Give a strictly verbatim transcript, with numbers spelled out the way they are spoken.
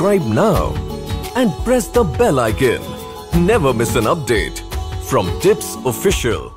subscribe now and press the bell icon. Never miss an update from Tips Official.